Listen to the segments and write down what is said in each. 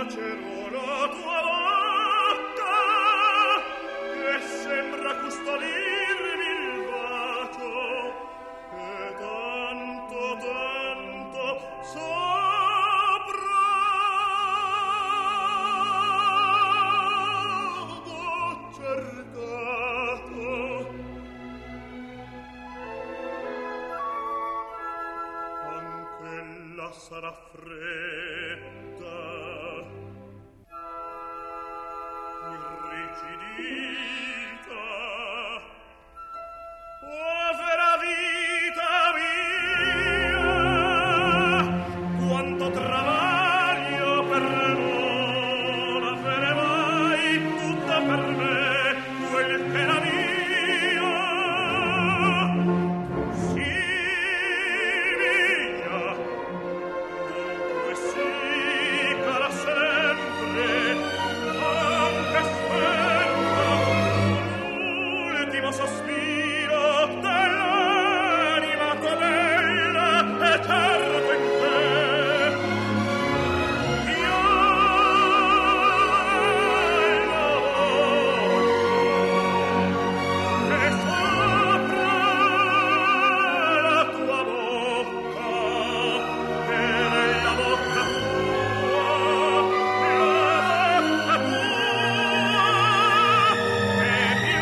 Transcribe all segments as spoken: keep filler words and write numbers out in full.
bacerò la tua bocca che sembra custodirmi il bacio e tanto tanto sopra ho cercato. Anch'ella sarà fredda, irrigidita, povera vita mia, quanto travaglio per non avere mai tutta per me quel che era mia. Sì, mia, dunque sì, cara sempre, anche spento l'ultimo sospiro dell'anima tua bella e certo in te io che sopra la tua bocca e nella bocca tua la bocca tua è più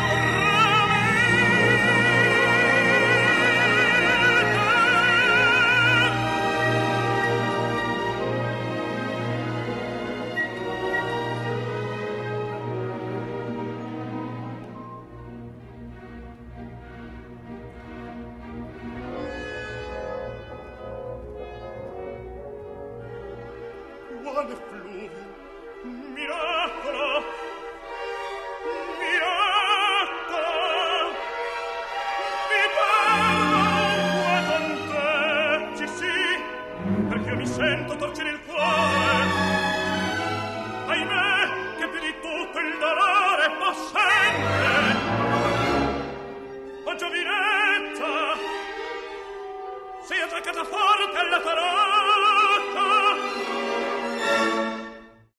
quale fluvio mirabile